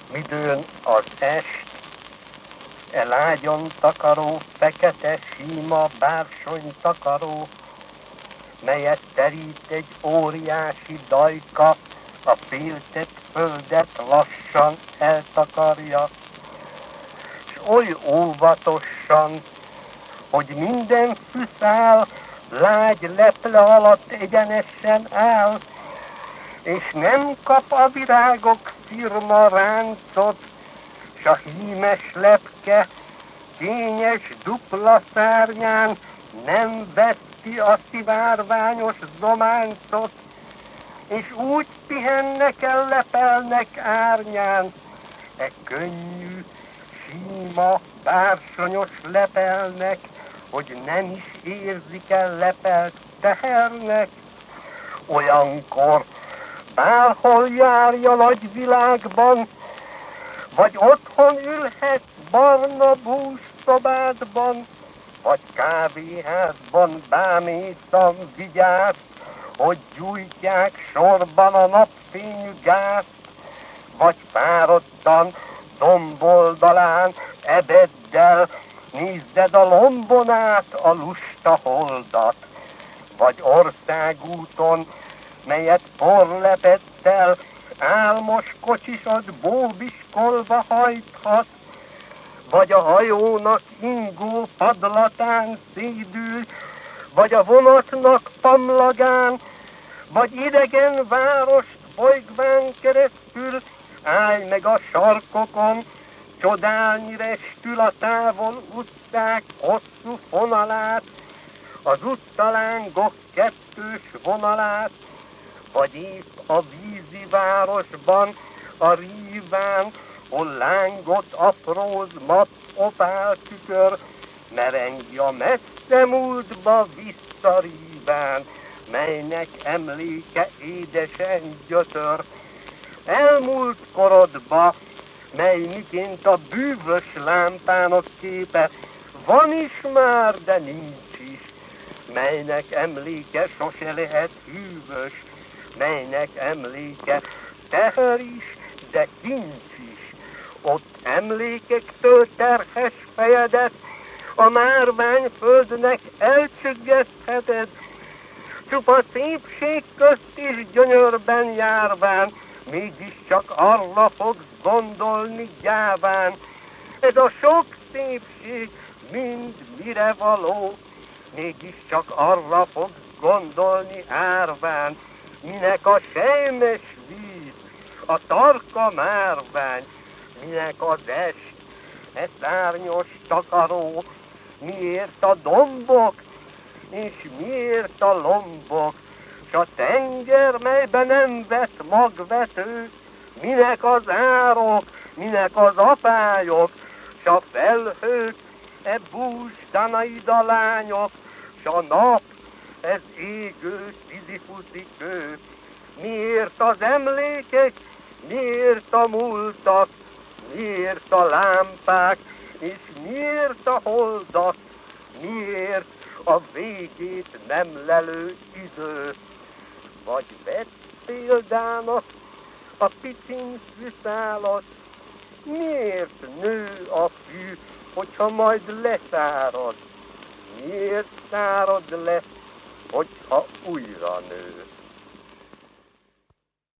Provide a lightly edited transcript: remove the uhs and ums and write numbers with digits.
Midőn az est, lágyan takaró, fekete, sima bársony takaró, melyet terít egy óriási dajka, a féltett földet lassan eltakarja, s oly óvatosan, hogy minden fűszál lágy leple alatt egyenesen áll, és nem kap a virágok szirma ráncot, s a hímes lepke kényes dupla szárnyán nem veszti a szivárványos zománcot, és úgy pihennek el, lepelnek árnyán, könnyű, síma, bársonyos lepelnek, hogy nem is érzik el lepelt tehernek. Olyankor bárhol járj a nagy világban, vagy otthon ülhetsz barna bús szobádban, vagy kávéházban bámészan vigyázz, hogy gyújtják sorban a napfényű gázt, vagy fáradtan domboldalán ebeddel nézzed a lombon át a lusta holdat, vagy országúton, melyet porlepettel álmos kocsisod bóbiskolva hajthat, vagy a hajónak ingó padlatán szédül, vagy a vonatnak pamlagán, vagy idegen várost bolygván keresztül, állj meg a sarkokon, csodálni restül a távol utcák hosszú fonalát, az utcalángok kettős vonalát, vagy épp a vízi városban, a ríván, hol lángot apróz mat opál tükör, merengja messze múltba visszaríván, melynek emléke édesen gyötör. Elmúlt korodba, mely miként a bűvös lámpának képe, van is már, de nincs is, melynek emléke sose lehet hűvös, melynek emléke teher is, de kincs is. Ott emlékektől terhes fejedet a márványföldnek elcsüggesztheted, csupa szépség közt is gyönyörben járván, mégiscsak arra fogsz gondolni gyáván. Ez a sok szépség mind mire való, mégiscsak arra fogsz gondolni árván, minek a sejmes víz, a tarka márvány, minek az est, szárnyos takaró, miért a dombok, és miért a lombok, s a tenger, melyben nem vett magvető, minek az árok, minek az apályok, s a felhők, bús Danaida lányok, s a nap, ez égő szizifuszi kő, miért az emlékek, miért a múltak, miért a lámpák, és miért a holdak, miért a végét nem lelő idő. Vagy vedd példának a picin fűszálat, miért nő a fű, hogyha majd leszárad, miért szárad lesz, hogyha újra nő.